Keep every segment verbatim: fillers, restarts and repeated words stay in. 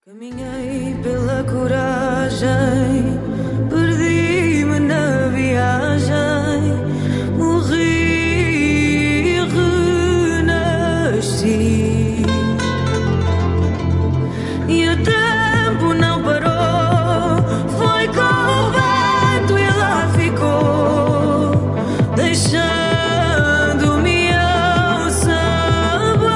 Caminhei pela coragem, perdi-me na viagem, morri e renasci. E o tempo não parou, foi com o vento e lá ficou, deixando-me ao sabor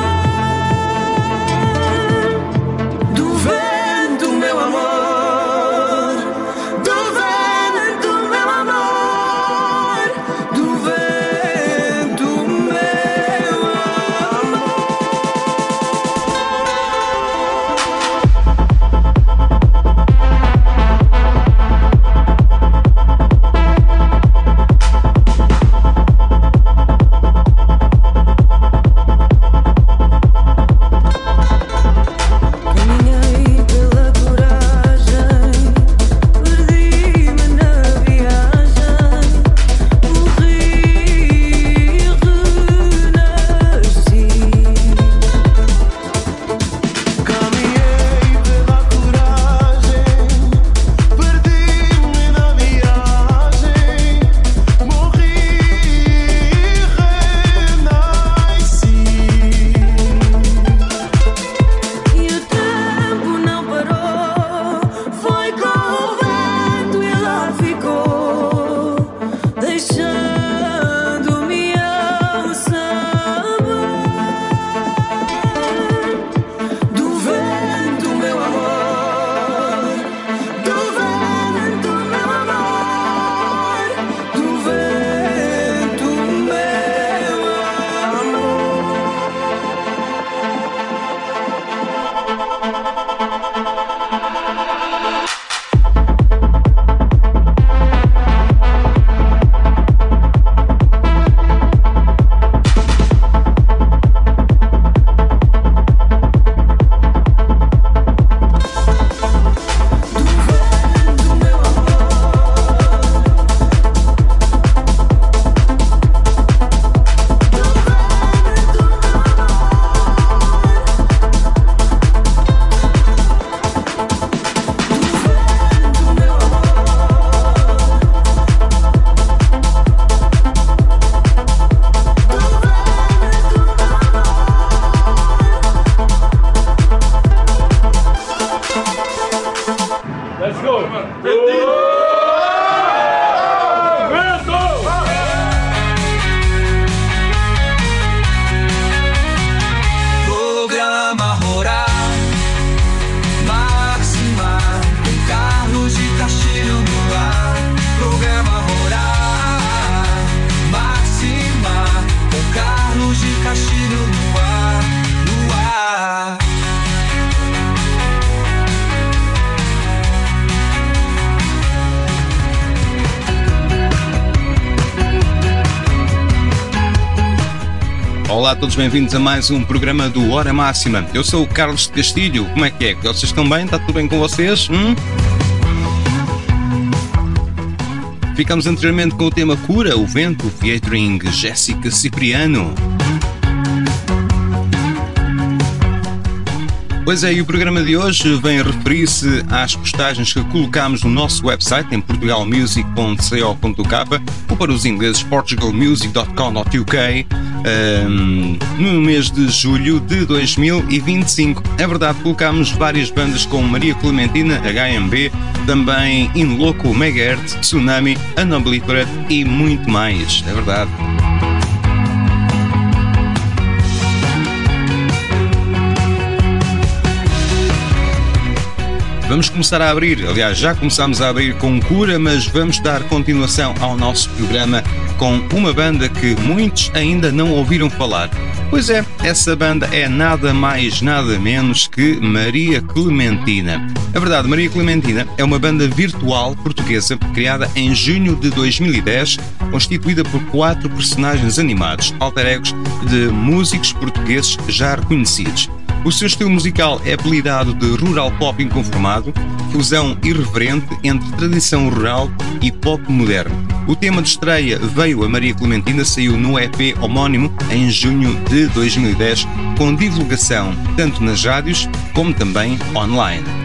do vento, meu amor, do vento, meu amor, do vento, meu amor. Caminhei pela coragem, perdi-me na viagem, morri e renasci. Caminhei pela coragem, perdi-me na viagem, morri e renasci. E o tempo não parou, foi com o vento e lá ficou, deixando-me ao sabor do vento, meu amor, do vento, meu amor, do vento, meu amor. Let's go! Programa Rural Máxima, com Carlos de Castilho no ar. Programa Rural Máxima, com Carlos de Castilho no ar, no ar. Olá a todos, bem-vindos a mais um programa do Hora Máxima. Eu sou o Carlos de Castilho. Como é que é? Vocês estão bem? Está tudo bem com vocês? Hum? Ficamos anteriormente com o tema Cura, o Vento, featuring Jéssica Cipriano. Pois é, e o programa de hoje vem referir-se às postagens que colocámos no nosso website em portugalmusic ponto co ponto u k ou para os ingleses portugalmusic ponto com ponto u k um, no mês de julho de dois mil e vinte e cinco. É verdade, colocámos várias bandas como Maria Clementina, H M B, também In Loco, Megahertz, Tsunami, Anoblitera e muito mais. É verdade. Vamos começar a abrir, aliás, já começámos a abrir com Cura, mas vamos dar continuação ao nosso programa com uma banda que muitos ainda não ouviram falar. Pois é, essa banda é nada mais, nada menos que Maria Clementina. A verdade, Maria Clementina é uma banda virtual portuguesa criada em junho de dois mil e dez, constituída por quatro personagens animados, alter egos de músicos portugueses já reconhecidos. O seu estilo musical é apelidado de rural pop inconformado, fusão irreverente entre tradição rural e pop moderno. O tema de estreia Veio a Maria Clementina saiu no E P homónimo em junho de dois mil e dez, com divulgação tanto nas rádios como também online.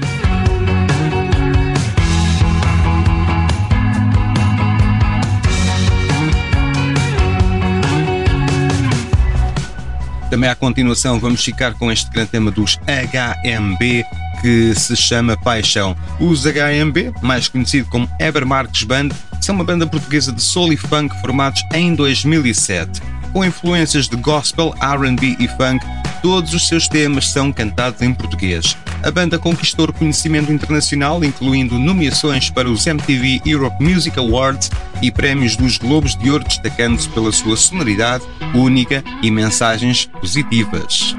Também à continuação vamos ficar com este grande tema dos H M B, que se chama Paixão. Os H M B, mais conhecido como Heber Marques Band, são uma banda portuguesa de soul e funk formados em dois mil e sete. Com influências de gospel, R and B e funk, todos os seus temas são cantados em português. A banda conquistou reconhecimento internacional, incluindo nomeações para os M T V Europe Music Awards e prémios dos Globos de Ouro, destacando-se pela sua sonoridade única e mensagens positivas.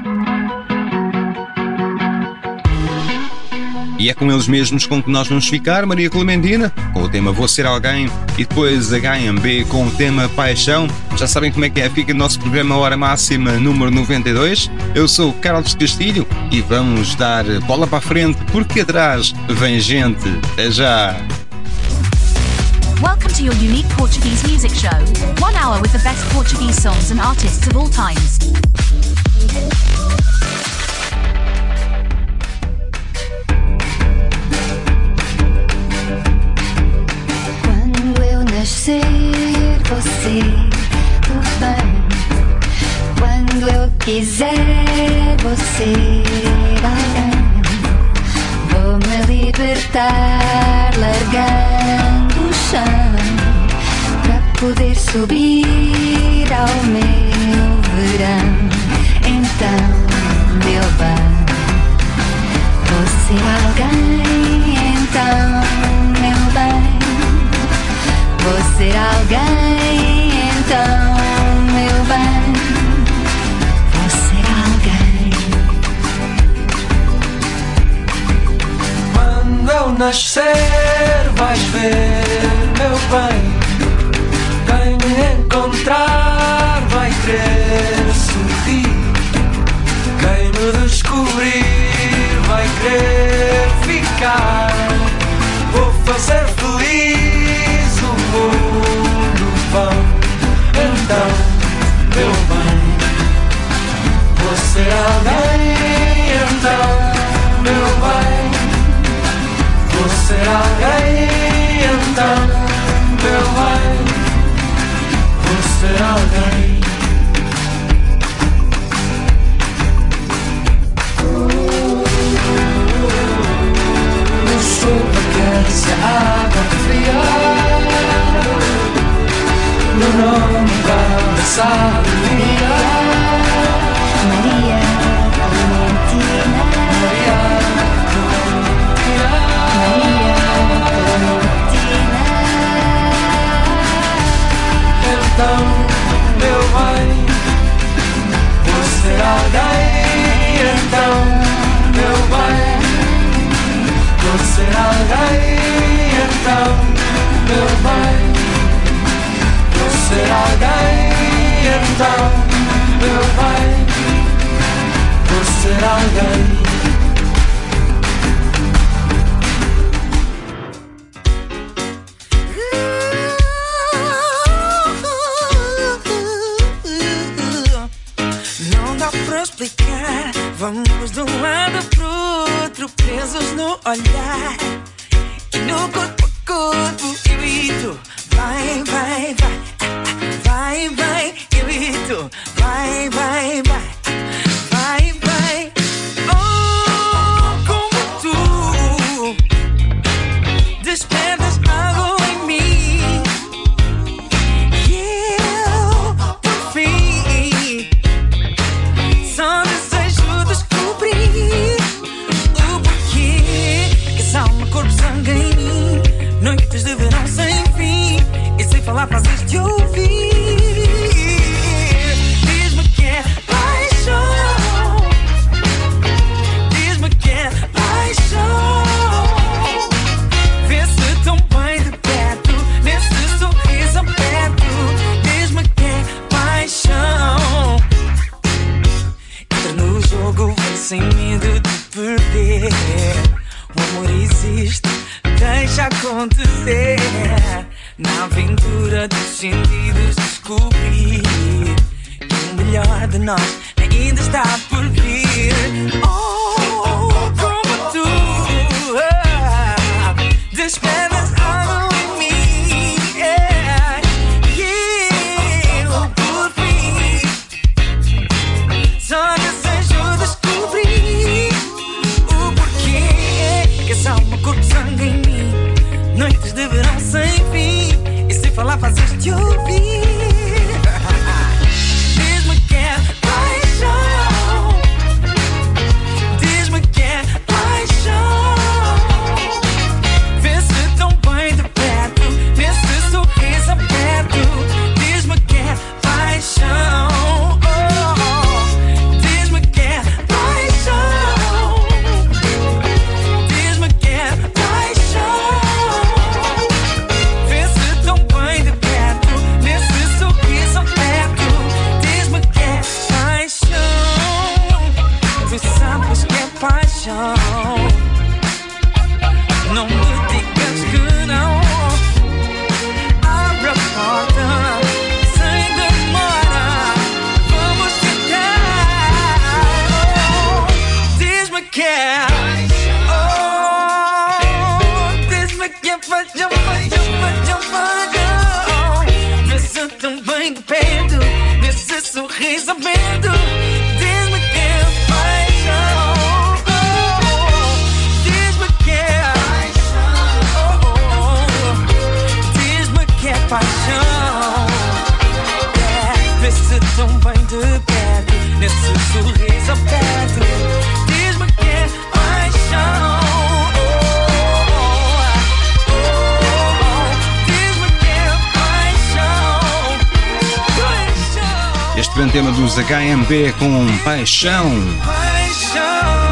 E é com eles mesmos com que nós vamos ficar, Maria Clementina, com o tema Vou Ser Alguém, e depois H M B com o tema Paixão. Já sabem como é que é, fica no nosso programa Hora Máxima número noventa e dois. Eu sou o Carlos Castilho e vamos dar bola para a frente, porque atrás vem gente. Até já! Welcome to your unique Portuguese music show. One hour with the best Portuguese songs and artists of all times. Nascer, você tudo bem. Quando eu quiser, você alguém. Vou me libertar, largando o chão, para poder subir ao meu verão. Então, meu bem, vou ser alguém. Então, meu bem, vou ser alguém, então, meu bem, vou ser alguém. Quando eu nascer, vais ver, meu bem. Quem me encontrar vai querer sorrir. Quem me descobrir vai querer ficar. Vou fazer feliz o mundo vão. Então, meu bem, vou ser alguém. Então, meu bem, vou ser alguém. Então, meu bem, vou ser alguém. Eu sou aquele que se água fria. Meu nome vai sabedoria. Maria Clementina, Maria Clementina. Então, meu bem, vou ser alguém. Então, meu bem, vou ser alguém. Então, meu bem, vou ser alguém. Então, meu bem, vou ser alguém. Não dá pra explicar. Vamos de um lado pro outro, presos no olhar e no corpo a corpo. Eu e tu, vai, vai, vai. Vai, vai, eu e tu. Vai, vai, vai. Vai, vai. Oh, como tu despertas algo em mim. E eu, por fim, só desejo descobrir o porquê que essa alma, corpo, sangue em mim. Noites de verão sem fim e sem falar frases de ouvir. Diz-me que é paixão. Diz-me que é paixão. Vê-se tão bem de perto, nesse sorriso aberto. Diz-me que é paixão. Entra no jogo, vem sem medo de perder. O amor existe, deixa acontecer. Na aventura dos sentidos descobrir que o melhor de nós ainda está por vir. Oh, como tu ah, despertas algo em mim. Yeah. E eu, por fim, te ouvir. Diz-me que é paixão. Diz-me que é paixão. Vê-se tão bem de perto, nesse sorriso aberto. Diz-me que é paixão. Oh, diz-me que é paixão. Diz-me que é paixão. Vê-se tão bem de perto, nesse sorriso aberto. Diz-me que é paixão. Tu sabes que é paixão. Não me digas que não. Abre a porta sem demora. Vamos ficar. Oh, diz-me que é. Oh, diz-me que é paixão, paixão, paixão, paixão. Vê-se tão bem de perto, nesse sorriso aberto. Diz-me que é paixão. Oh, diz-me que é. Oh, oh, diz-me que é paixão. Yeah, vê-se tão bem de perto, nesse sorriso aberto. Diz-me que é paixão. Oh, oh, oh, diz-me que é paixão. Paixão. Este grande tema dos H M B com Paixão. Paixão.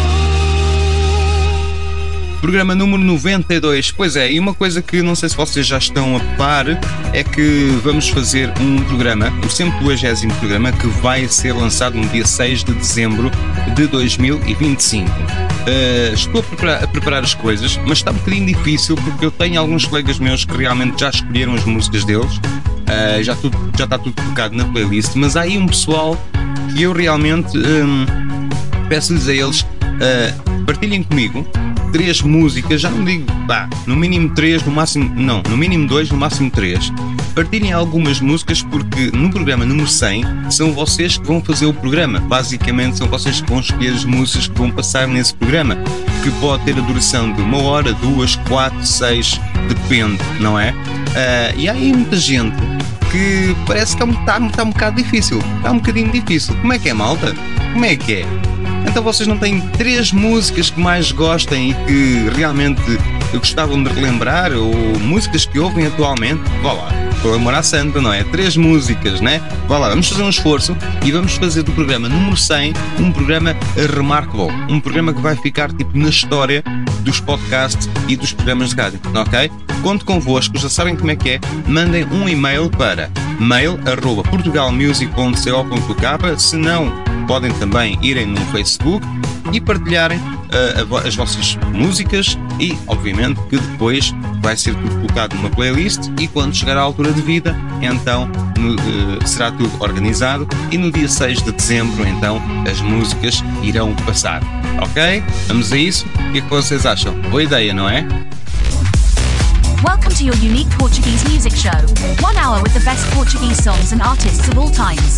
Programa número noventa e dois. Pois é, e uma coisa que não sei se vocês já estão a par é que vamos fazer um programa, o centuagésimo programa, que vai ser lançado no dia seis de dezembro de dois mil e vinte e cinco. Uh, estou a preparar, a preparar as coisas, mas está um bocadinho difícil porque eu tenho alguns colegas meus que realmente já escolheram as músicas deles. Uh, já, tudo, já está tudo colocado na playlist, mas há aí um pessoal que eu realmente um, peço-lhes a eles uh, partilhem comigo três músicas, já não digo, pá, no mínimo três, no máximo, não, no mínimo dois, no máximo três. Partilhem algumas músicas porque no programa número cem são vocês que vão fazer o programa. Basicamente são vocês que vão escolher as músicas que vão passar nesse programa, que pode ter a duração de uma hora, duas, quatro, seis, depende, não é? Uh, e há aí muita gente que parece que está, está um bocado difícil, está um bocadinho difícil. Como é que é, malta? Como é que é? Então vocês não têm três músicas que mais gostem e que realmente gostavam de relembrar, ou músicas que ouvem atualmente? Vá lá, pelo amor à santa, não é? Três músicas, né? Vá lá, vamos fazer um esforço e vamos fazer do programa número cem um programa remarkable, um programa que vai ficar tipo na história dos podcasts e dos programas de rádio, ok? Conto convosco, já sabem como é que é, mandem um e-mail para mail arroba portugalmusic ponto co ponto k, se não podem também irem no Facebook e partilharem uh, as vossas músicas e obviamente que depois vai ser tudo colocado numa playlist e quando chegar à altura de vida então no, uh, será tudo organizado e no dia seis de dezembro então as músicas irão passar, ok? Vamos a isso? O que é que vocês acham? Boa ideia, não é? Welcome to your unique Portuguese music show. One hour with the best Portuguese songs and artists of all times.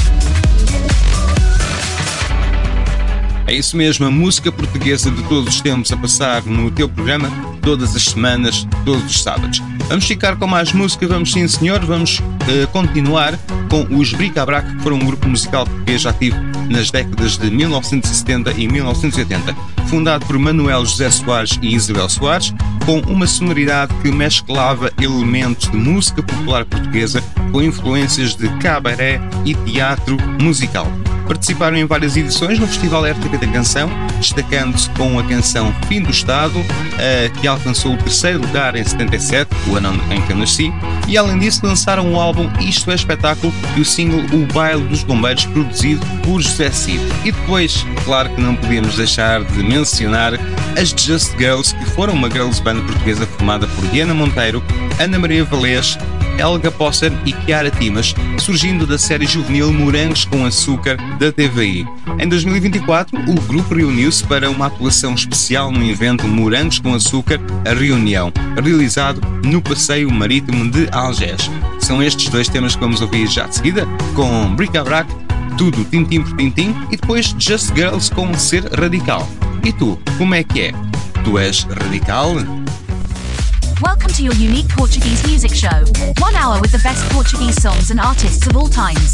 É isso mesmo, a música portuguesa de todos os tempos a passar no teu programa, todas as semanas, todos os sábados. Vamos ficar com mais música, vamos sim senhor, vamos uh, continuar com os Bric-a-Brac, que foram um grupo musical português ativo nas décadas de mil novecentos e setenta e mil novecentos e oitenta. Fundado por Manuel José Soares e Isabel Soares, com uma sonoridade que mesclava elementos de música popular portuguesa com influências de cabaré e teatro musical. Participaram em várias edições no Festival R T P da Canção, destacando-se com a canção Fim do Estado, que alcançou o terceiro lugar em setenta e sete, o ano em que eu nasci, e além disso lançaram o álbum Isto é Espetáculo e o single O Baile dos Bombeiros, produzido por José Cid. E depois, claro que não podíamos deixar de mencionar as Just Girls, que foram uma girls band portuguesa formada por Diana Monteiro, Ana Maria Valês, Helga Posser e Chiara Timas, surgindo da série juvenil Morangos com Açúcar da T V I. Em dois mil e vinte e quatro, o grupo reuniu-se para uma atuação especial no evento Morangos com Açúcar, a Reunião, realizado no Passeio Marítimo de Algés. São estes dois temas que vamos ouvir já de seguida, com Bric-a-Brac, tudo tintim por tintim, e depois Just Girls com Ser Radical. E tu, como é que é? Tu és radical? Welcome to your unique Portuguese music show. One hour with the best Portuguese songs and artists of all times.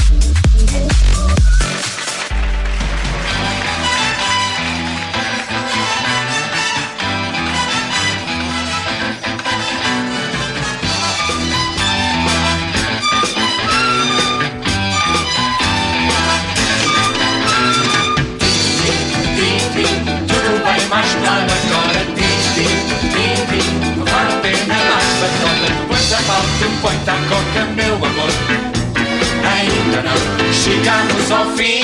Tudo bem mais claro agora. Vale a pena mais batota. Depois a falta põe-te a coca, meu amor. Ainda não chegamos ao fim.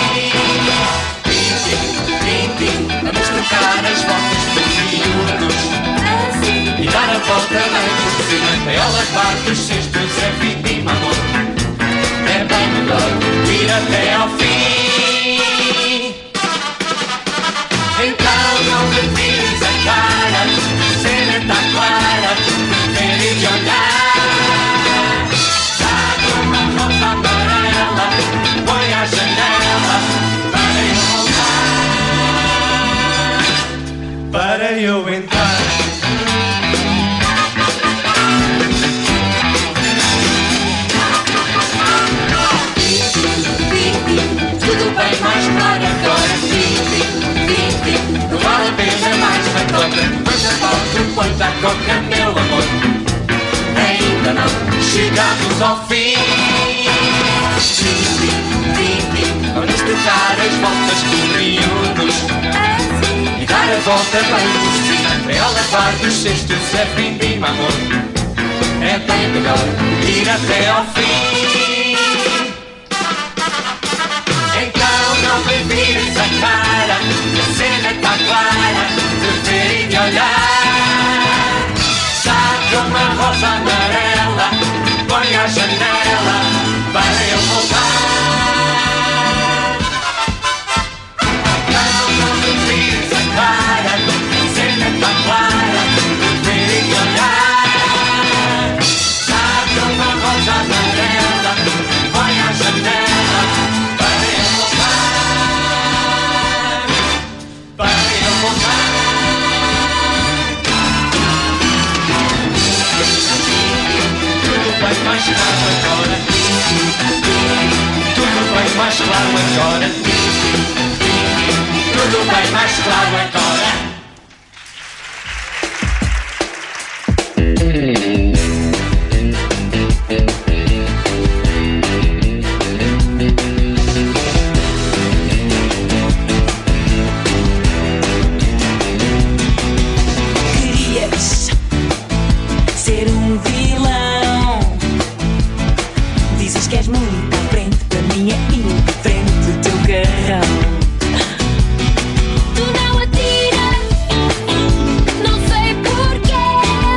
Tim, tim, tim. Vamos trocar as voltas por miúdos e dar a volta bem por cima. É o lavar dos cestos, é fim de amor. É bem melhor ir até ao fim. Então não me vires a cara, a cena está clara, ver e de olhar. Saca uma rosa amarela, põe à janela, para eu voltar, para eu entrar. Tudo bem mais claro agora, não vale a pena mais batota. Depois a falta põe-te a coca, meu amor. Ainda não chegamos ao fim. Vamos trocar as voltas com miúdos e dar a volta bem por cima. É ao lavar dos cestos, é fim de amor. É bem melhor ir até ao fim. Então não me vires a cara, a cena está clara, de ver e de olhar. Saca uma rosa amarela, põe à janela, para eu voltar. Então não me vires a cara, a cena está clara, de ver e de olhar. Saca uma rosa amarela, põe à janela. Tudo bem mais claro agora. Tudo bem mais claro agora. Tudo bem mais claro agora. Querias ser um vilão. Dizes que és muito à frente, para mim é indiferente o teu carrão. Tu não atiras, não sei porquê.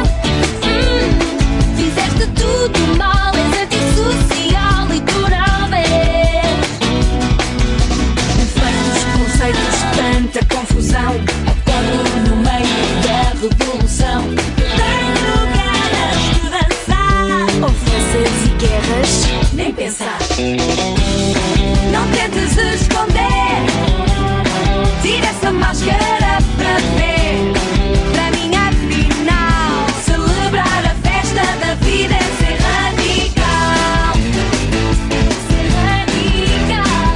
Hum, fizeste tudo mal, és antissocial e tu não vês. Defeitos, conceitos, tanta confusão. Acordo no meio da revolução. Tenho ganas de dançar. Ofensas e guerras, nem pensar. Não tentes esconder. Tira essa máscara para ver. Para mim afinal, celebrar a festa da vida é ser radical. Ser radical.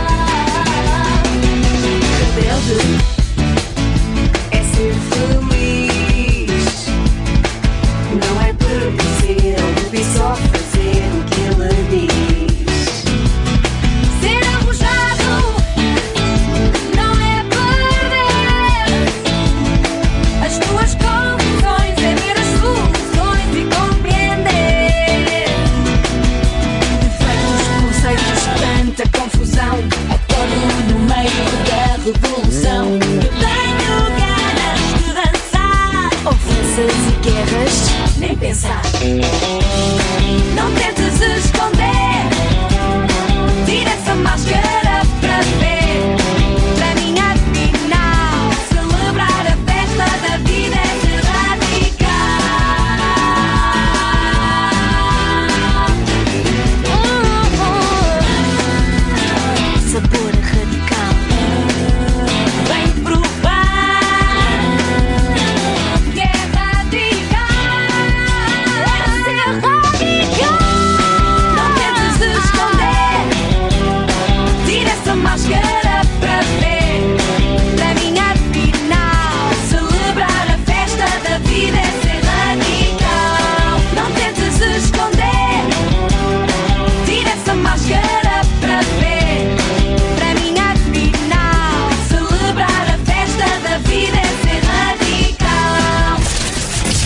Rebelde é ser feliz. Não é pertencer ao grupo e só fazer o que ele diz. Ser arrojado não é perder. As tuas confusões é ver as soluções e compreender. Defeitos, conceitos, tanta confusão. Acordo no meio da revolução. Tenho ganas de dançar. Ofensas e guerras, nem pensar. Não tentes esconder. Tira essa máscara para ver. Para mim afinal, celebrar a festa da vida é ser radical. Oh, oh. Sabor radical. Vem provar que é radical.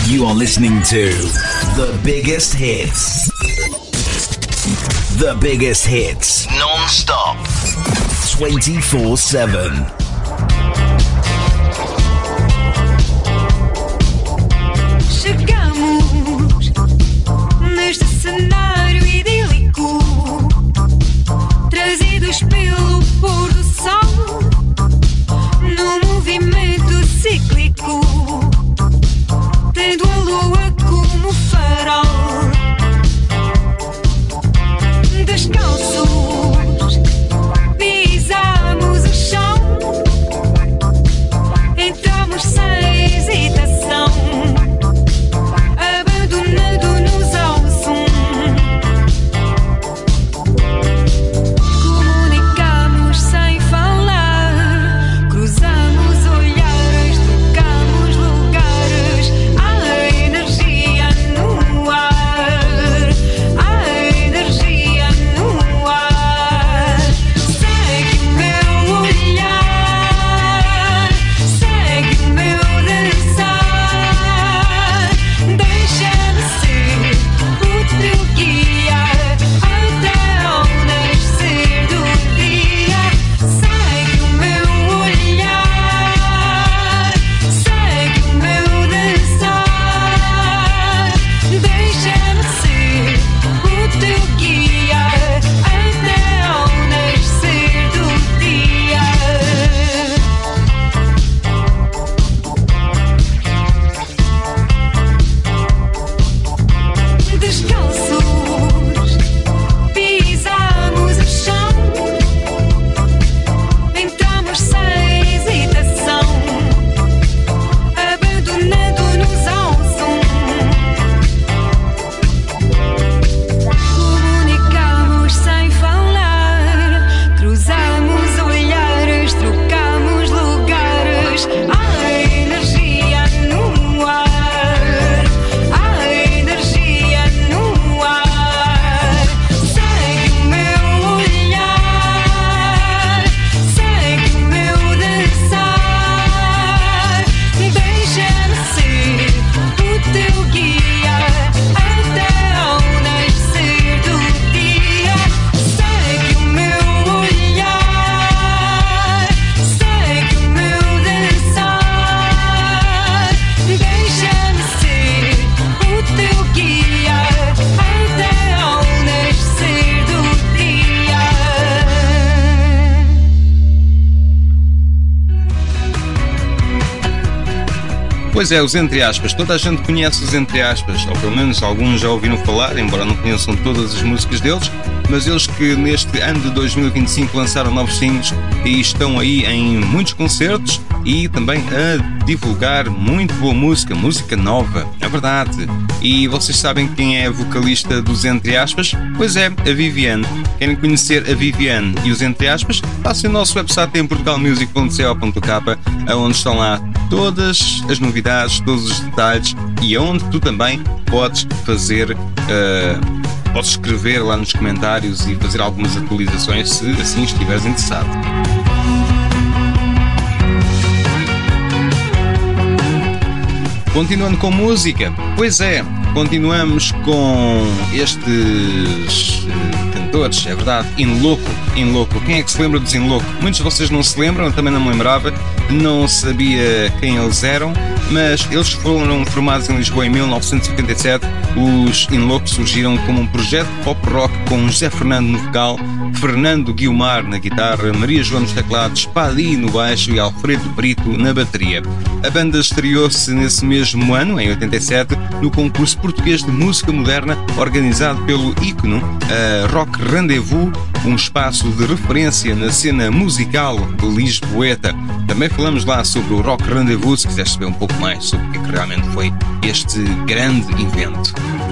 You are listening to the biggest hits. The biggest hits. Non-stop. twenty-four seven. Chegamos neste cenário idílico, trazidos pelo pôr do sol, num movimento cíclico, tendo a lua como farol. Descalços, pisamos o chão, entramos sem hesitação, abandonando-nos ao som. Comunicamos sem falar, cruzamos olhares, trocamos lugares. Há energia no ar, há energia no ar. Segue o meu olhar, segue o meu dançar. Deixa-me ser o teu guia até ao nascer do dia. Segue o meu olhar, segue o meu dançar. Deixa-me ser o teu guia até ao nascer do dia. Descalços, pisamos o chão, entramos sem hesitação, abandonando-nos ao som. Comunicamos sem falar, cruzamos olhares, trocamos lugares. Há energia no ar, há energia no ar. Segue o meu olhar, segue o meu dançar. Deixa-me ser o teu guia até ao nascer do dia. Segue o meu olhar, segue o meu dançar. Deixa-me ser o teu guia até ao nascer do dia. Pois é, os entre aspas. Toda a gente conhece os entre aspas, ou pelo menos alguns já ouviram falar, embora não conheçam todas as músicas deles, mas eles que neste ano de dois mil e vinte e cinco lançaram novos singles e estão aí em muitos concertos e também a divulgar muito boa música, música nova, é verdade. E vocês sabem quem é a vocalista dos entre aspas? Pois é, a Viviane. Querem conhecer a Viviane e os entre aspas? Passem o nosso website em portugalmusic ponto co ponto k, onde estão lá todas as novidades, todos os detalhes e onde tu também podes fazer, uh, podes escrever lá nos comentários e fazer algumas atualizações se assim estiveres interessado. Continuando com música, pois é, continuamos com estes uh, cantores, é verdade, In Loco, In Loco. Quem é que se lembra dos In Loco? Muitos de vocês não se lembram, eu também não me lembrava, não sabia quem eles eram, mas eles foram formados em Lisboa em mil novecentos e oitenta e sete. Os In Loco surgiram como um projeto pop-rock com José Fernando no vocal, Fernando Guiomar na guitarra, Maria João nos teclados, Padi no baixo e Alfredo Brito na bateria. A banda estreou-se nesse mesmo ano, em oitenta e sete, no concurso português de música moderna organizado pelo ícone uh, Rock Rendezvous, um espaço de referência na cena musical lisboeta. Também falamos lá sobre o Rock Rendezvous, se quiseres saber um pouco mais sobre o que realmente foi este grande evento.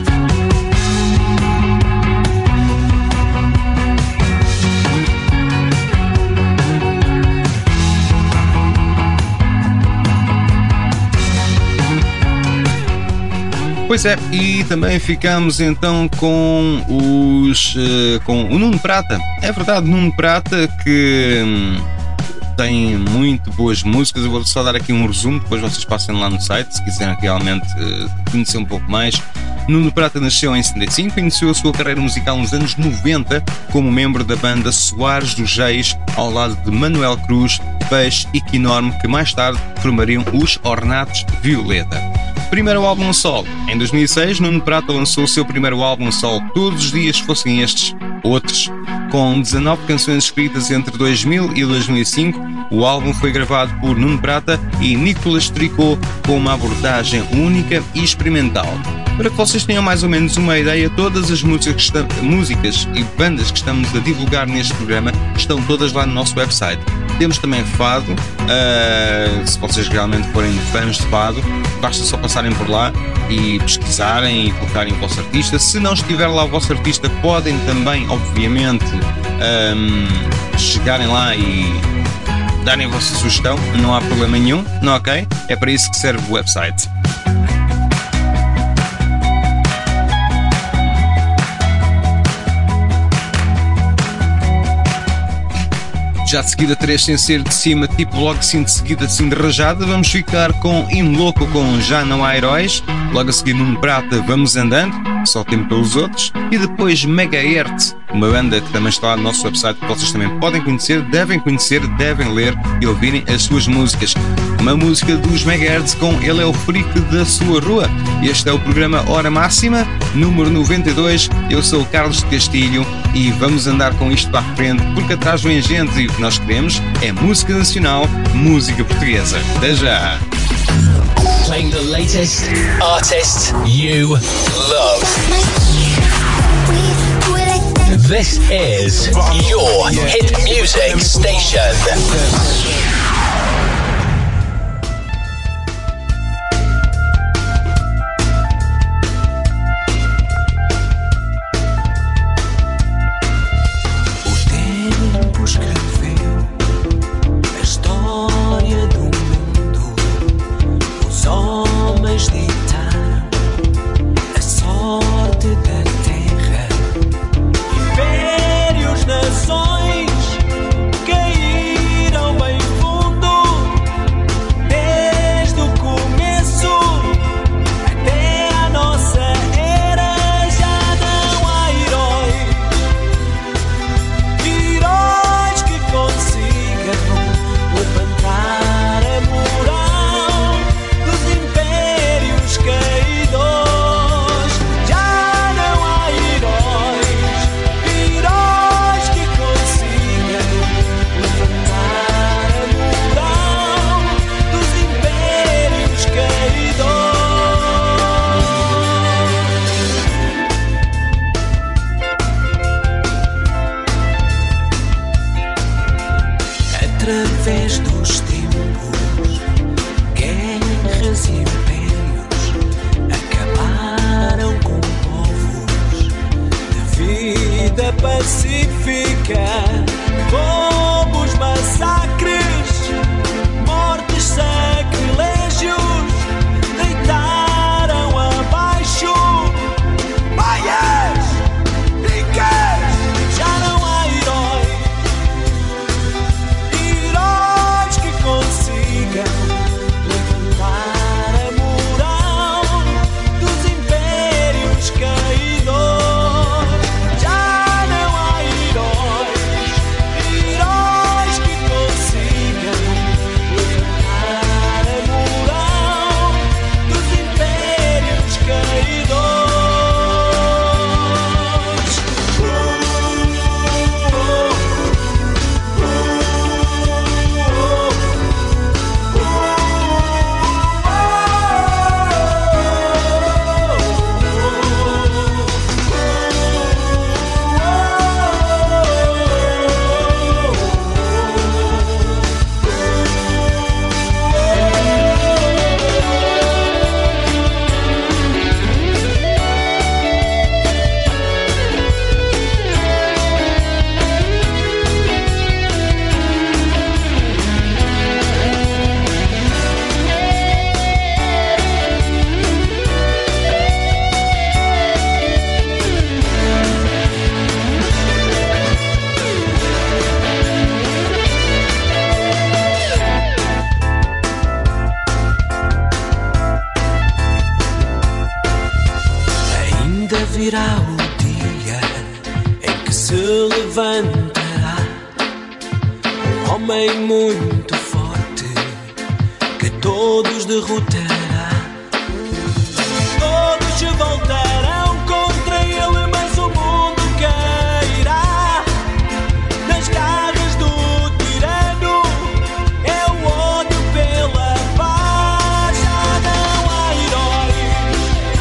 Pois é, e também ficamos então com os uh, com o Nuno Prata. É verdade, Nuno Prata que hum, tem muito boas músicas. Eu vou só dar aqui um resumo, depois vocês passem lá no site se quiserem realmente uh, conhecer um pouco mais. Nuno Prata nasceu em setenta e cinco e iniciou a sua carreira musical nos anos noventa como membro da banda Soares dos Reis, ao lado de Manuel Cruz, Peixe e Quinorme, que mais tarde formariam os Ornatos Violeta. Primeiro álbum solo. Em dois mil e seis, Nuno Prata lançou o seu primeiro álbum solo, Todos os Dias Fossem Estes, Outros. Com dezanove canções escritas entre dois mil e dois mil e cinco, o álbum foi gravado por Nuno Prata e Nicolas Tricot com uma abordagem única e experimental. Para que vocês tenham mais ou menos uma ideia, todas as músicas, está, músicas e bandas que estamos a divulgar neste programa estão todas lá no nosso website. Temos também fado, uh, se vocês realmente forem fãs de fado, basta só passarem por lá e pesquisarem e colocarem o vosso artista. Se não estiver lá o vosso artista, podem também, obviamente, um, chegarem lá e darem a vossa sugestão, não há problema nenhum, não, ok? É para isso que serve o website. Já de seguida três sem ser de cima, tipo logo assim de seguida assim de rajada, vamos ficar com In Loco com Já Não Há Heróis, logo a seguir Nuno Prata, Vamos Andando, Só Tempo Pelos Outros, e depois Megahertz, uma banda que também está lá no nosso website, que vocês também podem conhecer, devem conhecer, devem ler e ouvirem as suas músicas. Uma música dos Megahertz com Ele é o Freak da Sua Rua. Este é o programa Hora Máxima, número noventa e dois. Eu sou o Carlos de Castilho e vamos andar com isto para a frente, porque atrás vem gente e o que nós queremos é música nacional, música portuguesa. Até já! Playing the latest artists you love. This is your hit music station. Já não há heróis. Ainda virá o dia em que se levantará um homem muito forte que todos derrotará. Todos se voltarão contra ele, mas o mundo cairá nas garras do tirano. É o ódio pela paz. Já não há heróis,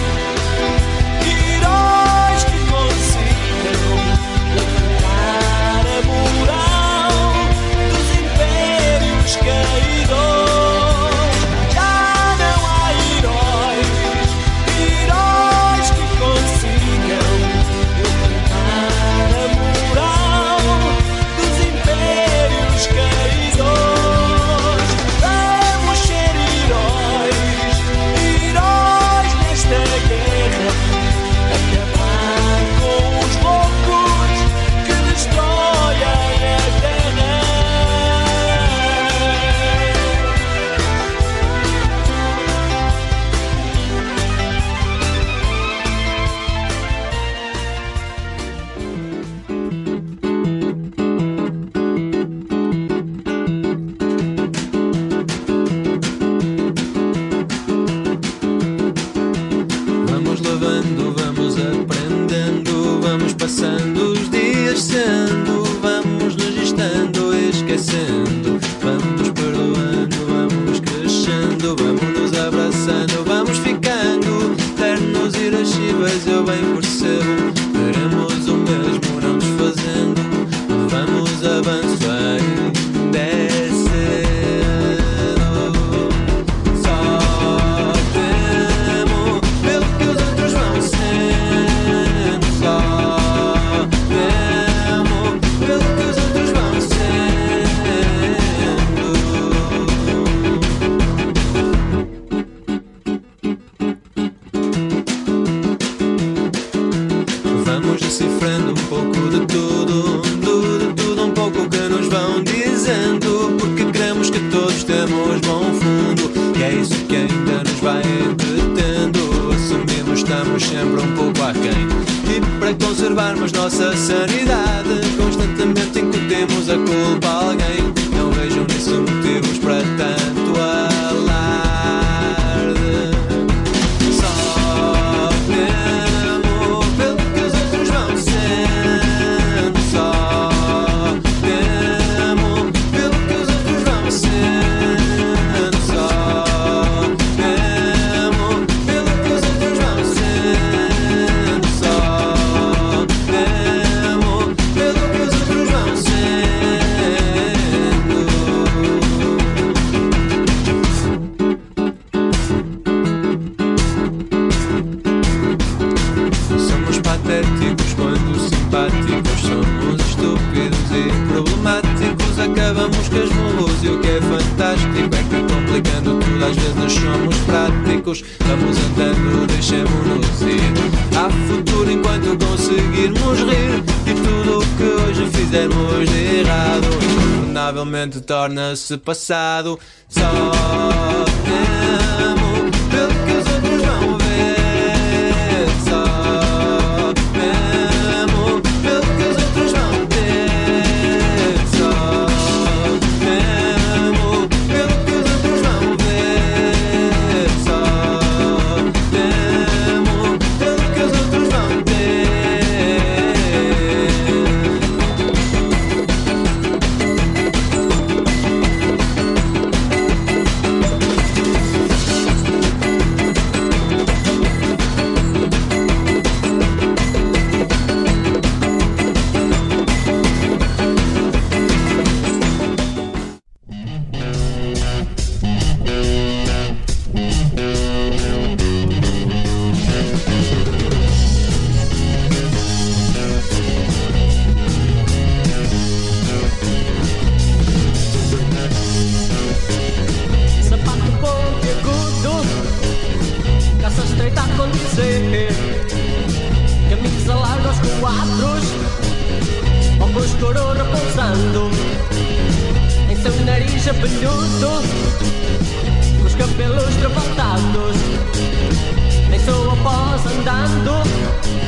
heróis que consigam levantar a moral dos impérios caídos. Já não há heróis, heróis que consigam levantar a moral dos impérios caídos. Vamos ser heróis, heróis nesta guerra, acabar com os loucos que destroem a terra. Vamos levando, vamos aprendendo, vamos passando os dias sendo, vamos registando, esquecendo, vamos perdoando, vamos crescendo, vamos nos abraçando, vamos ficando ternos e irascíveis, eu bem percebo, queremos o mesmo, não desfazendo, vamos avançar, ainda é cedo. Só temo pelo que os outros vão sendo. Só temo pelo que os outros vão sendo. Vamos decifrando um pouco de tudo, tudo, de tudo um pouco que nos vão dizendo, porque queremos que todos temos bom fundo, e é isso que ainda nos vai entretendo. Assumimos, estamos sempre um pouco aquém, e para conservarmos nossa sanidade, constantemente incutimos a culpa a alguém. Não vejo nisso motivos para tanto alarde. Só temo pelo que os outros vão sendo. Só temo pelo que os outros vão sendo. Só temo pelo que os outros vão sendo. Só temo pelo que os outros vão sendo. Somos patéticos quando simpáticos, somos estúpidos e problemáticos, acabamos casmurros e o que é fantástico é que complicando tudo às vezes somos práticos. Vamos andando, deixemos-nos ir, há futuro enquanto conseguirmos rir, e tudo o que hoje fizermos de errado incontornavelmente torna-se passado. Só temo pelo que os outros vão ver. Só temo pelo que os outros vão ter. Só temo pelo que os outros vão ver. Só temo pelo que os outros vão ter. Sapato pontiagudo, calça estreita a acontecer, camisa larga aos quadros, óculos de couro repousando em seu nariz abelhudo, com os cabelos revoltados, em sua voz andando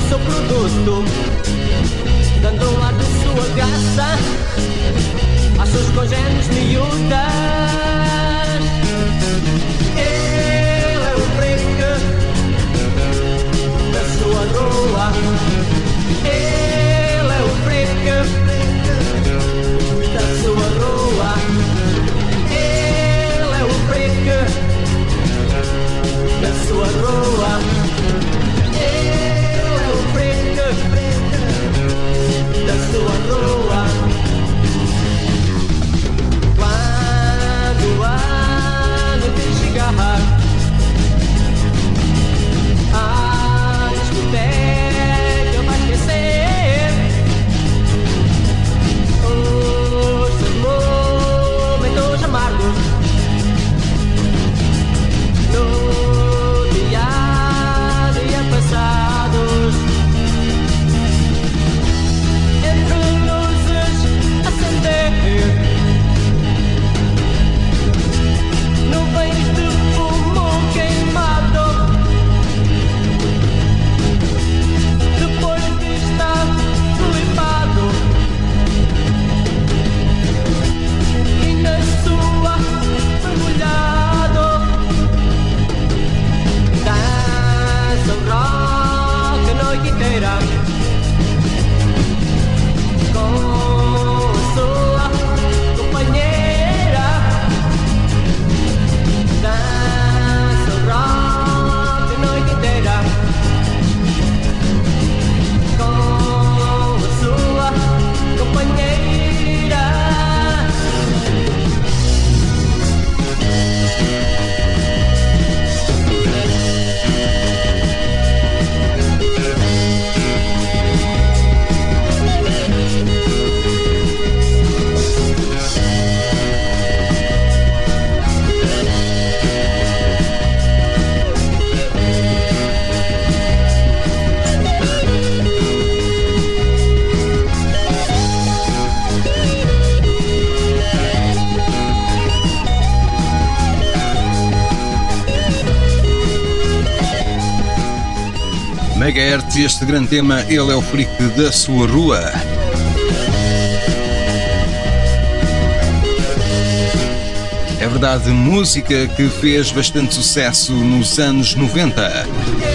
seu produto, dando um ar de sua graça às suas congêneres miúdas. Ele é o freque da sua rua. Ele é o freque da sua rua. Ele é o freque da sua rua. Ele é o freque da sua rua. Quando a noite chegar, a discoteca vai esquecer os seus momentos amargos. No dia a dia passados, entre luzes a acender, nuvens de fumo queimado, depois de estar flipado, e na sua mergulhado, dança o rock a noite inteira, com a sua companheira. Dança o rock a noite inteira, com a sua companheira. Megahertz, este grande tema, ele é o freak da sua rua. É verdade, música que fez bastante sucesso nos anos noventa.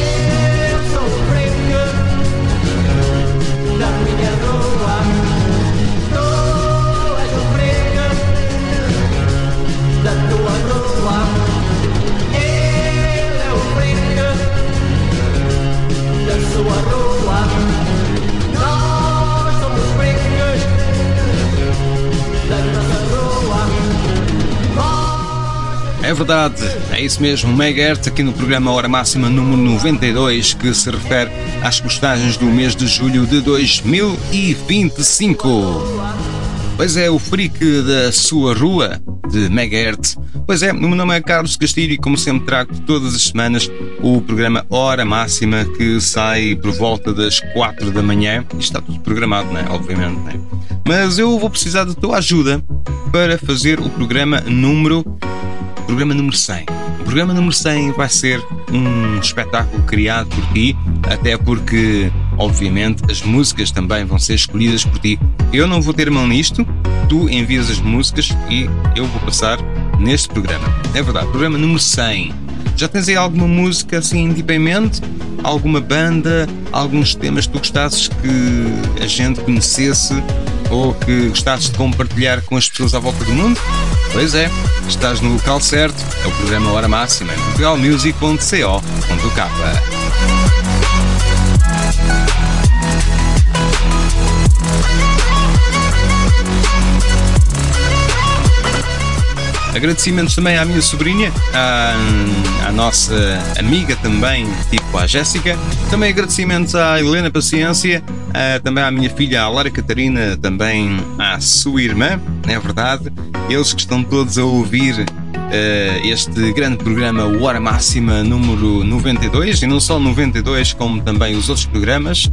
É verdade, é isso mesmo, Megahertz aqui no programa Hora Máxima número noventa e dois, que se refere às postagens do mês de julho de dois mil e vinte e cinco. Pois é, o freak da sua rua, de Megahertz. Pois é, o meu nome é Carlos Castilho e como sempre trago todas as semanas o programa Hora Máxima, que sai por volta das quatro da manhã. Isto está tudo programado, não é? Obviamente, não é? Mas eu vou precisar da tua ajuda para fazer o programa número... Programa número cem. O programa número cem vai ser um espetáculo criado por ti, até porque, obviamente, as músicas também vão ser escolhidas por ti. Eu não vou ter mão nisto, tu envias as músicas e eu vou passar neste programa. É verdade, programa número cem. Já tens aí alguma música assim tipo em mente? Alguma banda? Alguns temas que tu gostasses que a gente conhecesse ou que gostasses de compartilhar com as pessoas à volta do mundo? Pois é, estás no local certo, é o programa Hora Máxima em portugal music ponto co ponto k. Agradecimentos também à minha sobrinha, à, à nossa amiga também, tipo à Jéssica. Também agradecimentos à Helena Paciência, a, também à minha filha, à Lara Catarina, também à sua irmã, é verdade. Eles que estão todos a ouvir uh, este grande programa, o Hora Máxima número noventa e dois, e não só noventa e dois, como também os outros programas.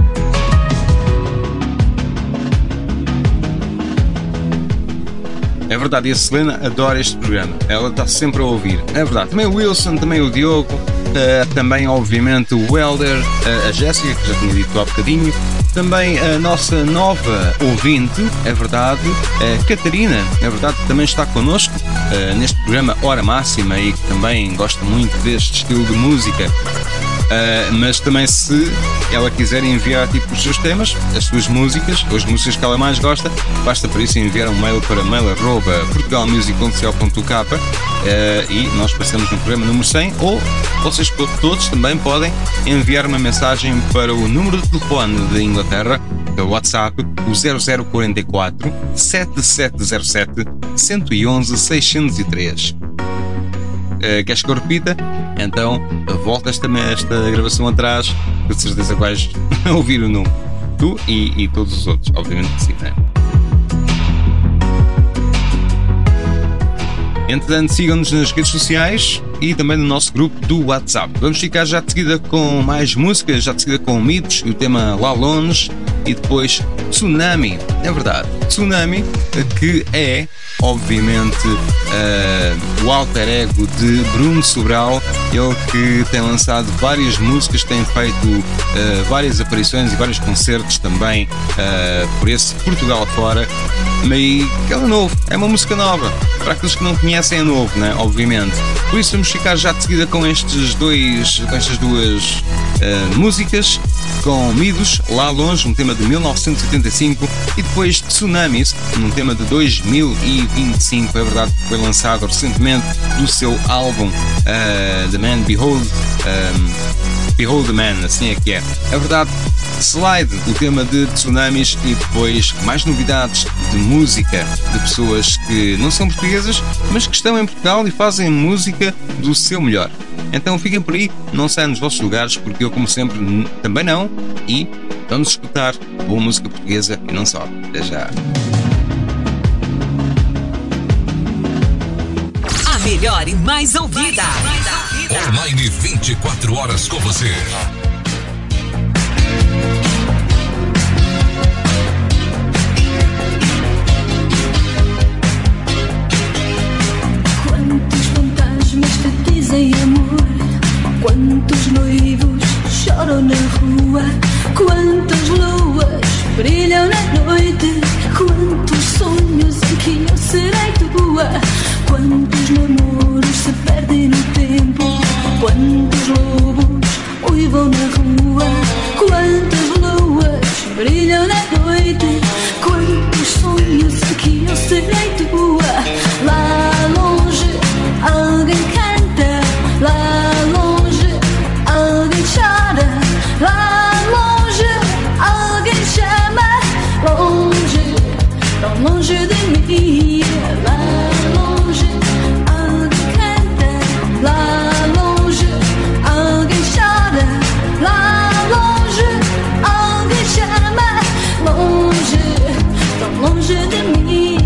É É verdade, e a Selena adora este programa. Ela está sempre a ouvir. É verdade. Também o Wilson, também o Diogo, uh, também, obviamente, o Helder, uh, a Jéssica, que já tinha dito há bocadinho. Também a nossa nova ouvinte, é verdade, a Catarina, é verdade, também está connosco uh, neste programa Hora Máxima e que também gosta muito deste estilo de música. Uh, mas também, se ela quiser enviar tipo os seus temas, as suas músicas, ou as músicas que ela mais gosta, basta para isso enviar um mail para mail arroba portugal music ponto c o ponto k uh, e nós passamos no programa número cem, ou vocês todos também podem enviar uma mensagem para o número de telefone de Inglaterra, que é o WhatsApp, o zero zero quatro quatro sete sete zero sete um um um seis zero três. Uh, queres que eu repita? Então voltas também a esta gravação atrás, com certeza vais ouvir o nome. Tu e, e todos os outros, obviamente que sim, né? Entretanto, sigam-nos nas redes sociais e também no nosso grupo do WhatsApp. Vamos ficar já de seguida com mais músicas, já de seguida com Mitos e o tema Lá Longe, e depois Tsunami. É verdade, Tsunami, que é obviamente uh, o alter ego de Bruno Sobral, ele que tem lançado várias músicas, tem feito uh, várias aparições e vários concertos também uh, por esse Portugal fora. Mas é novo, é uma música nova. Para aqueles que não conhecem é novo, né? Obviamente. Por isso vamos ficar já de seguida com estes dois, com estas duas uh, músicas, com Midos, Lá Longe, um tema de mil novecentos e oitenta e cinco, e depois Tsunamis, um tema de dois mil e vinte e cinco, é verdade, que foi lançado recentemente do seu álbum uh, The Man Behold, um, Behold the Man, assim é que é. É verdade, Slide, o tema de Tsunamis, e depois mais novidades de música de pessoas que não são portuguesas, mas que estão em Portugal e fazem música do seu melhor. Então fiquem por aí, não saiam dos vossos lugares, porque eu, como sempre, também não, e vamos escutar boa música portuguesa e não só. Até já. A melhor e mais ouvida. Online vinte e quatro horas com você. Quantos fantasmas te dizem amor? Quantos noivos choram na rua? Quantas luas brilham na noite? Quantos sonhos em que eu serei tua? Quantos namoros se perdem no tempo? Quantos lobos uivam na rua? Quantas luas brilham na noite? Quantos sonhos em que eu serei tua? Lá longe alguém canta, lá longe alguém chora, lá longe alguém chama, longe, tão longe de mim. Lá longe alguém canta, lá longe alguém chora, lá longe alguém chama, longe, tão longe de mim.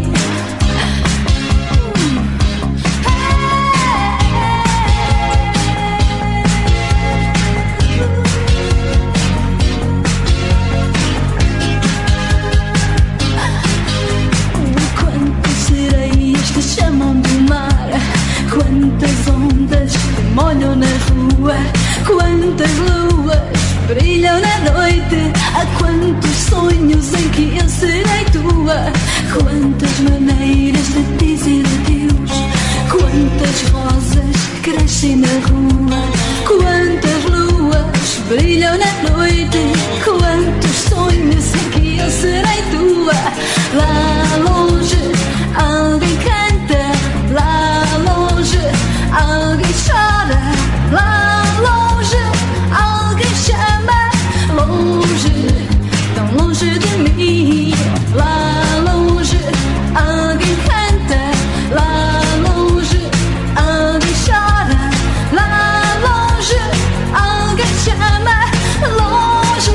Chamam do mar, quantas ondas te molham na rua, quantas luas brilham na noite, há quantos sonhos em que eu serei tua, quantas maneiras de dizer adeus, quantas rosas crescem na rua, quantas luas brilham na noite, quantos sonhos em que eu serei tua. Lá longe alguém canta, lá longe alguém chora, lá longe alguém chama, longe, tão longe de mim. Lá longe alguém canta, lá longe alguém chora, lá longe alguém chama, longe,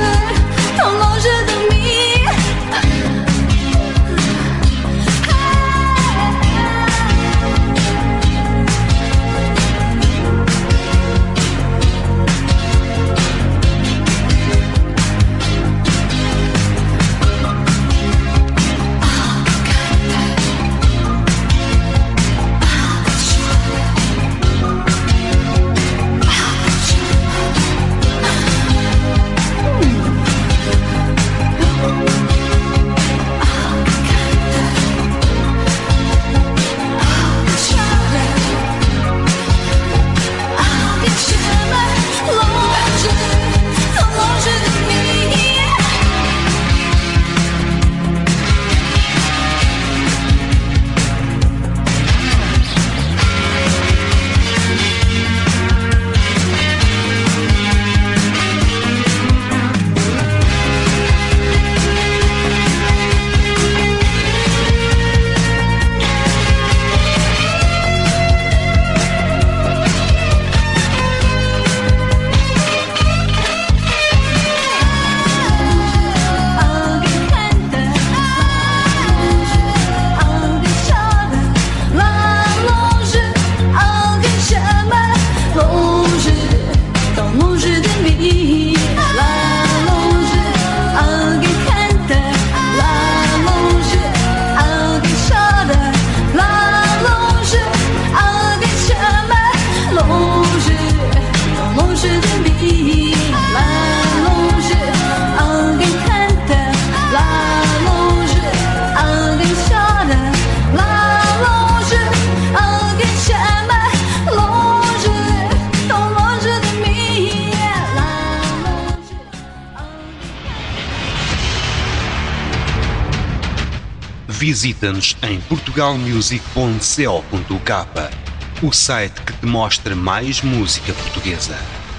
Visita-nos em portugal music ponto co ponto u k, o site que te mostra mais música portuguesa.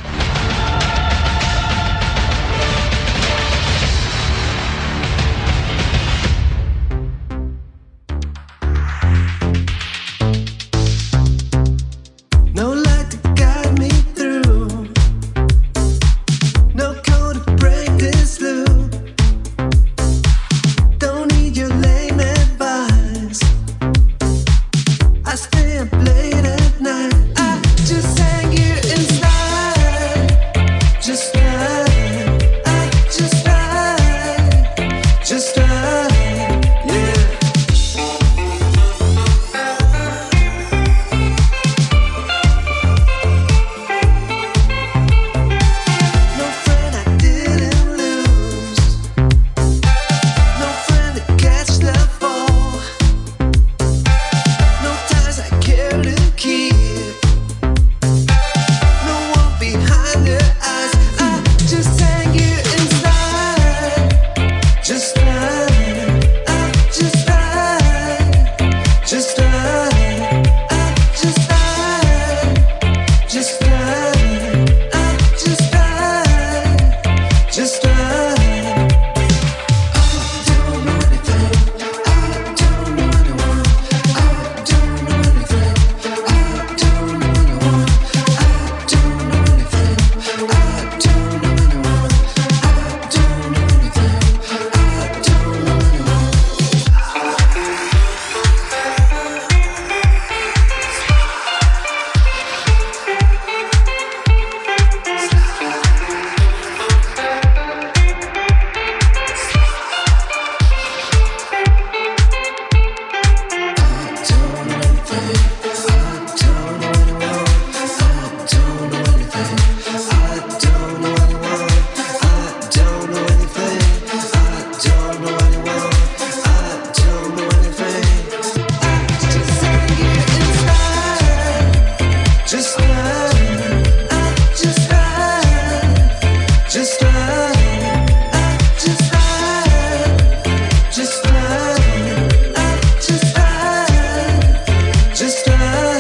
No light to guide me through, no code to break this loop. Don't need your lame advice. I stay up late at night. I just hang here inside, just right. I just right, just right, yeah. No friend I didn't lose, no friend to catch the fall, no ties I care to keep, no one behind the eyes. I just hang here inside, just right. I just right, just right. I just right, just right. I just right, just right. Just right, I just right, just right. I just right, just right. I just right, just right.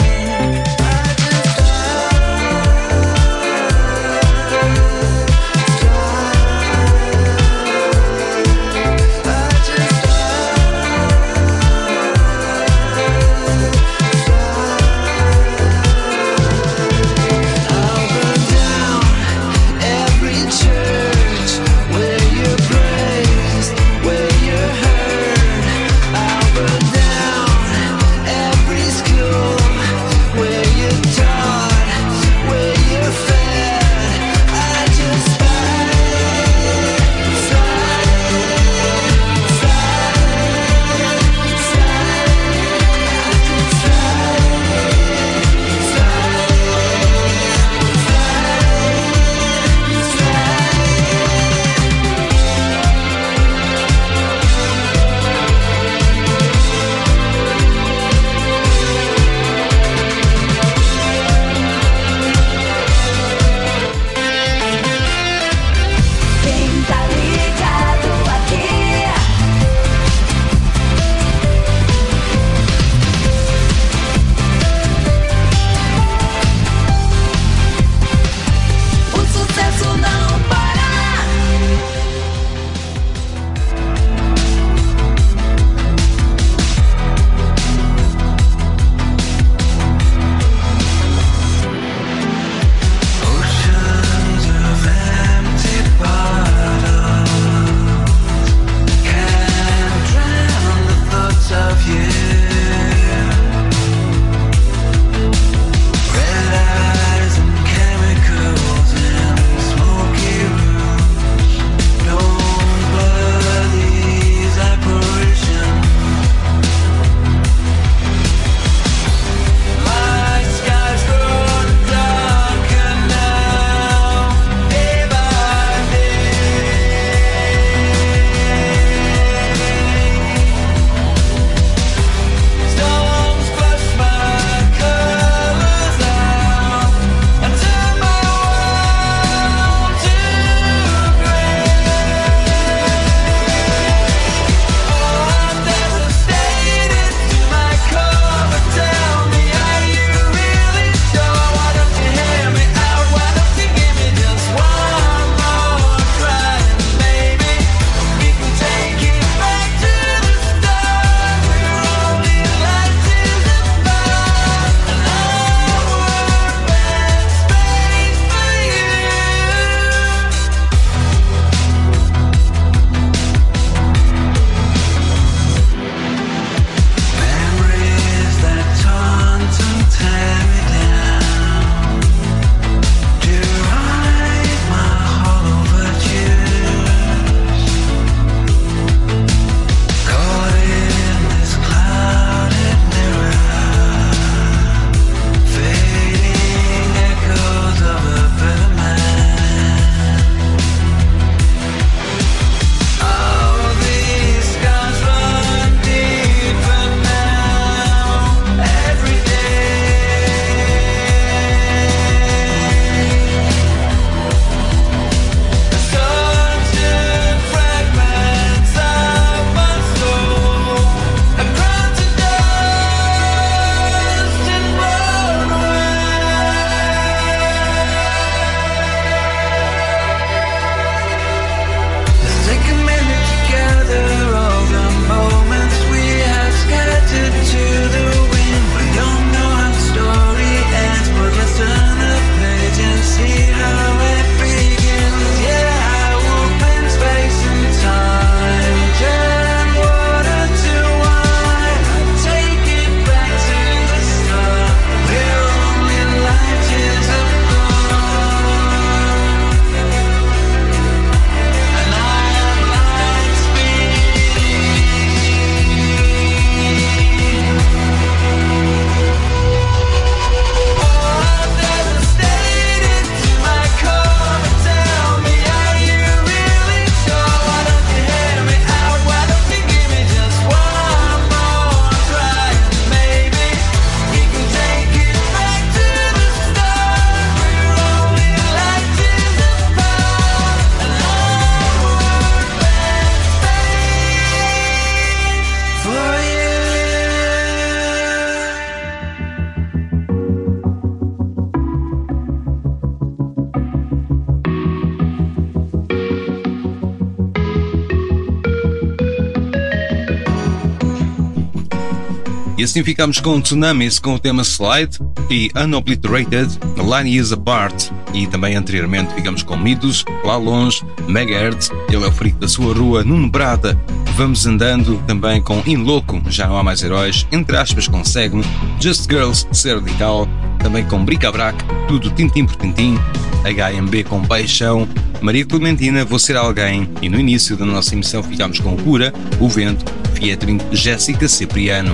assim ficamos com Tsunamis com o tema Slide e Unobliterated, Line Years Apart. E também anteriormente ficamos com Mitos, Lá Longe, Megahertz, Ele é o Frico da Sua Rua, Nuno Brada, Vamos Andando, também com In Loco, Já Não Há Mais Heróis, entre aspas com Segue-me, Just Girls, Ser Radical, também com Bric-a-Brac, Tudo Tintim por Tintim, H M B com Paixão, Maria Clementina, Vou Ser Alguém, e no início da nossa emissão ficamos com Cura, O Vento, featuring Jéssica Cipriano.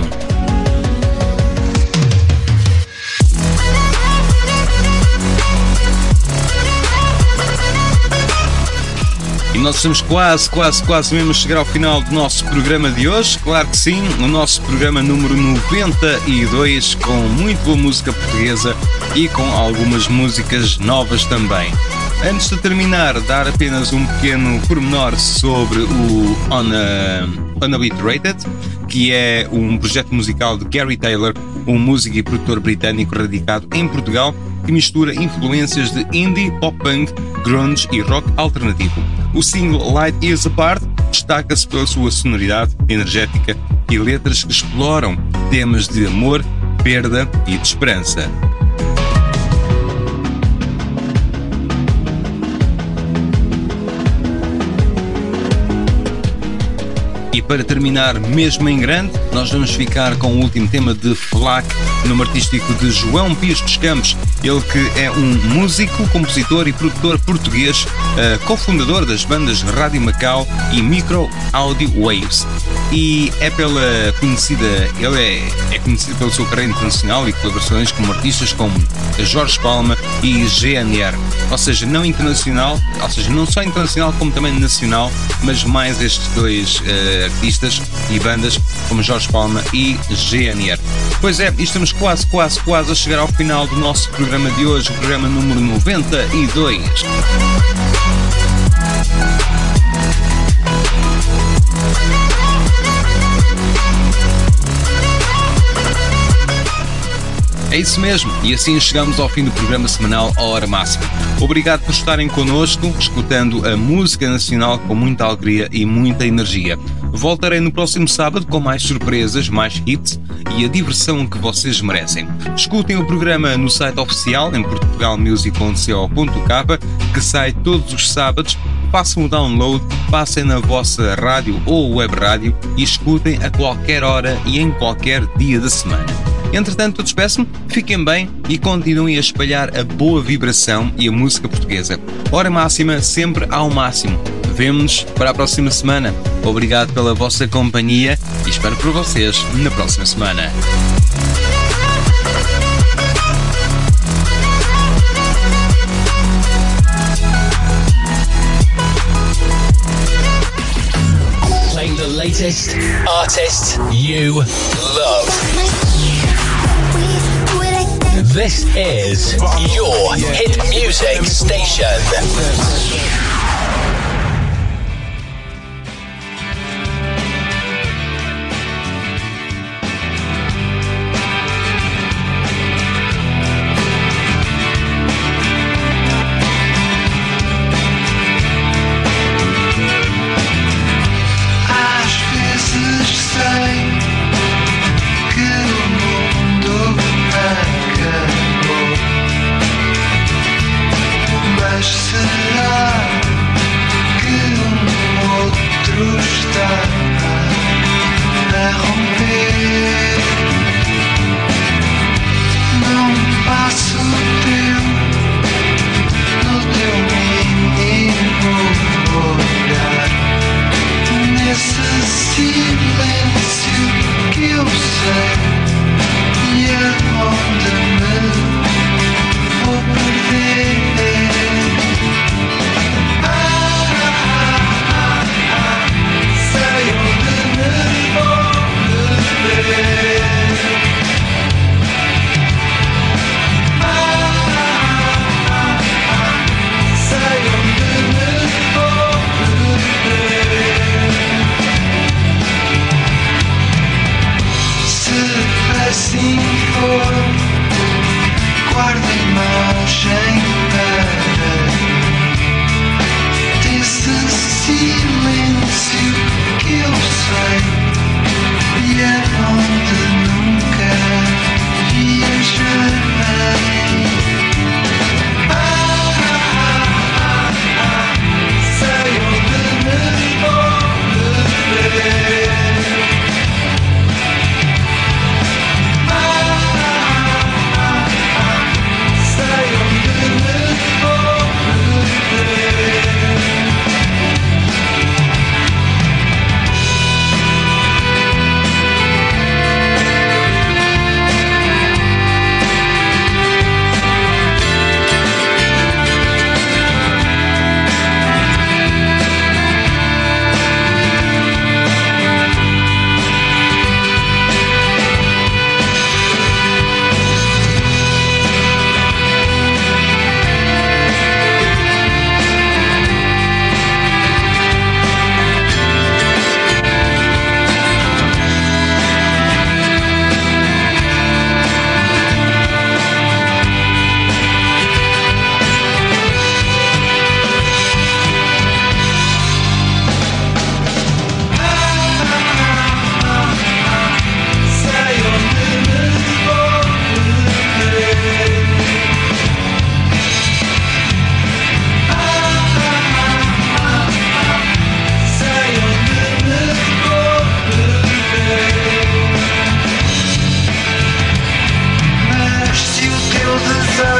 E nós estamos quase, quase, quase mesmo a chegar ao final do nosso programa de hoje. Claro que sim, o nosso programa número noventa e dois, com muito boa música portuguesa e com algumas músicas novas também. Antes de terminar, dar apenas um pequeno pormenor sobre o Unobliterated, que é um projeto musical de Gary Taylor, um músico e produtor britânico radicado em Portugal, que mistura influências de indie, pop-punk, grunge e rock alternativo. O single Light Years Apart destaca-se pela sua sonoridade energética e letras que exploram temas de amor, perda e de esperança. E para terminar mesmo em grande, nós vamos ficar com o último tema de Flac, nome artístico de João Pires dos Campos, ele que é um músico, compositor e produtor português, uh, cofundador das bandas Rádio Macau e Micro Audio Waves. E é pela conhecida, ele é, é conhecido pela sua carreira internacional e colaborações com artistas como Jorge Palma e G N R, ou seja, não internacional, ou seja, não só internacional como também nacional, mas mais estes dois uh, artistas e bandas como Jorge Palma e G N R. Pois é, e estamos quase, quase, quase a chegar ao final do nosso programa de hoje, o programa número noventa e dois. É isso mesmo, e assim chegamos ao fim do programa semanal à hora máxima. Obrigado por estarem connosco, escutando a música nacional com muita alegria e muita energia. Voltarei no próximo sábado com mais surpresas, mais hits e a diversão que vocês merecem. Escutem o programa no site oficial em portugal music ponto co ponto k, que sai todos os sábados. Façam o download, passem na vossa rádio ou web rádio e escutem a qualquer hora e em qualquer dia da semana. Entretanto, eu despeço-me, fiquem bem e continuem a espalhar a boa vibração e a música portuguesa. Hora máxima, sempre ao máximo. Vemo-nos para a próxima semana. Obrigado pela vossa companhia e espero por vocês na próxima semana. Playing the latest artists you love. This is your hit music station. Às vezes sei que o mundo acabou, mas será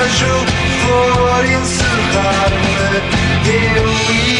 vejo flor encerrar-me. Eu